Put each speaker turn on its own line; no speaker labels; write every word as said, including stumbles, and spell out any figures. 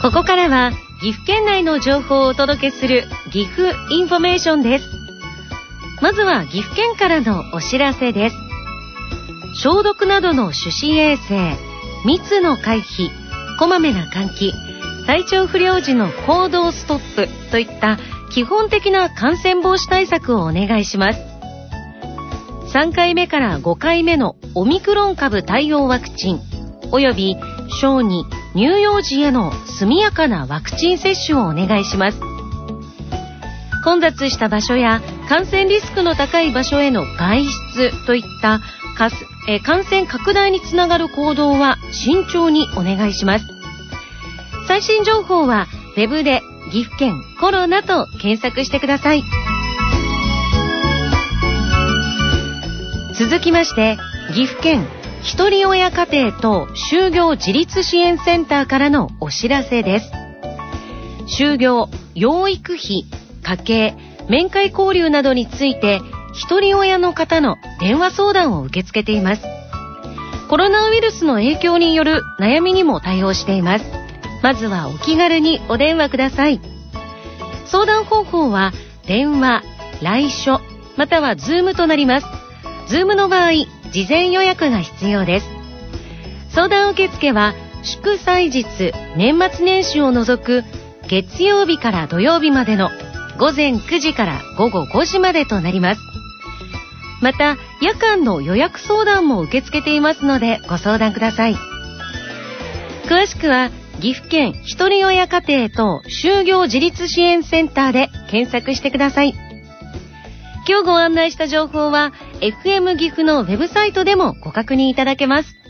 ここからは岐阜県内の情報をお届けする岐阜インフォメーションです。まずは岐阜県からのお知らせです。消毒などの手指衛生、密の回避、こまめな換気、体調不良時の行動ストップといった基本的な感染防止対策をお願いします。さんかいめからごかいめのオミクロン株対応ワクチンおよび小児、乳幼児への速やかなワクチン接種をお願いします。混雑した場所や感染リスクの高い場所への外出といったかすえ感染拡大につながる行動は慎重にお願いします。最新情報はウェブで岐阜県コロナと検索してください。続きまして岐阜県ひとり親家庭等就業自立支援センターからのお知らせです。就業、養育費、家計、面会交流などについてひとり親の方の電話相談を受け付けています。コロナウイルスの影響による悩みにも対応しています。まずはお気軽にお電話ください。相談方法は電話、来所、またはズームとなります。ズームの場合、事前予約が必要です。相談受付は祝祭日、年末年始を除く月曜日から土曜日までのごぜんくじからごごごじまでとなります。また夜間の予約相談も受け付けていますのでご相談ください。詳しくは岐阜県ひとり親家庭等就業自立支援センターで検索してください。今日ご案内した情報は エフエム 岐阜のウェブサイトでもご確認いただけます。